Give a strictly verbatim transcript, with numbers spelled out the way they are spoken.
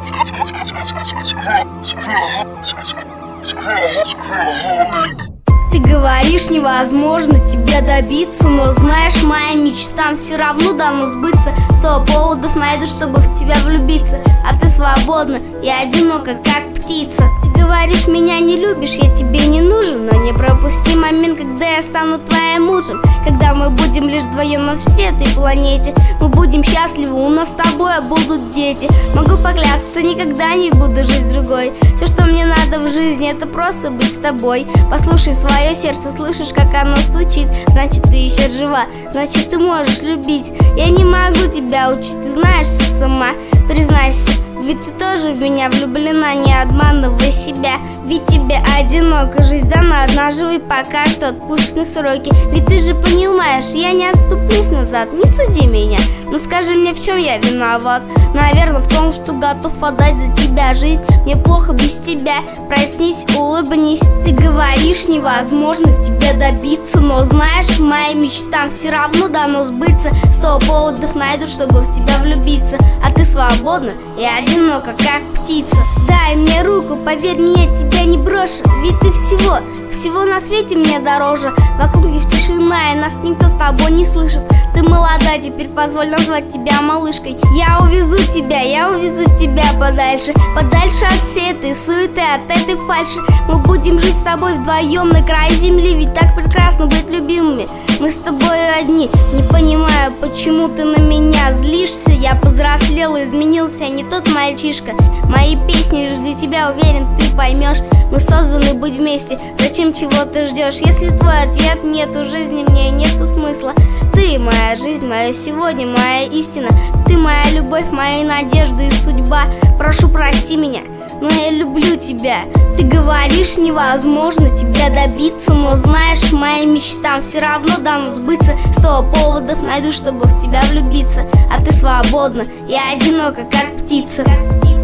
Ты говоришь, невозможно тебя добиться, но знаешь, моим мечтам все равно дано сбыться. Сто поводов найду, чтобы в тебя влюбиться. А ты свободна и одинока, как птица. Ты говоришь, меня не любишь, я тебе не нужен. Но не пропусти момент, когда я стану твоим мужем. Когда мы будем лишь вдвоем на всей этой планете. Мы будем счастливы, у нас с тобой будут дети. Могу поклясться, никогда не буду жить с другой. Все, что мне надо в жизни, это просто быть с тобой. Послушай свое сердце, слышишь, как оно стучит. Значит, ты еще жива, значит, ты можешь любить. Я не могу тебя учить, ты знаешь все сама. Признайся, ведь ты тоже в меня влюблена, не обманывай себя. Ведь тебе одиноко, жизнь дана одна, живи пока что, отпущены сроки. Ведь ты же понимаешь, я не отступлюсь назад, не суди меня. Но скажи мне, в чем я виноват? Наверное, в том, что готов отдать за тебя жизнь. Мне плохо без тебя, проснись, улыбнись. Ты говоришь, невозможно тебя добиться, но знаешь, моим мечтам все равно дано сбыться. Сто поводов найду, чтобы в тебя влюбиться. А ты свободна и одинока, как птица. Дай мне руку, поверь мне, тебя не брошу. Ведь ты всего, всего на свете мне дороже. Вокруг есть тишина, и нас никто с тобой не слышит. Ты молода, теперь позволь назвать тебя малышкой. Я увезу тебя, я увезу тебя подальше. Подальше от всей этой суеты, от этой фальши. Мы будем жить с тобой вдвоем на краю земли. Ведь так прекрасно быть любимыми. Мы с тобой одни. Не понимаю, почему ты на меня злишься. Я повзрослел и изменился, не тот мальчишка. Мои песни лишь для тебя, уверен, ты поймешь. Мы созданы быть вместе, зачем чего ты ждешь? Если твой ответ нет, у жизни мне нету смысла. Ты моя жизнь, моя сегодня, моя истина. Ты моя любовь, моя надежда и судьба. Прошу, прости меня, но я люблю тебя. Ты говоришь, невозможно тебя добиться, но знаешь, моим мечтам все равно дано сбыться. Сто поводов найду, чтобы в тебя влюбиться. А ты свободна и одинока, как птица.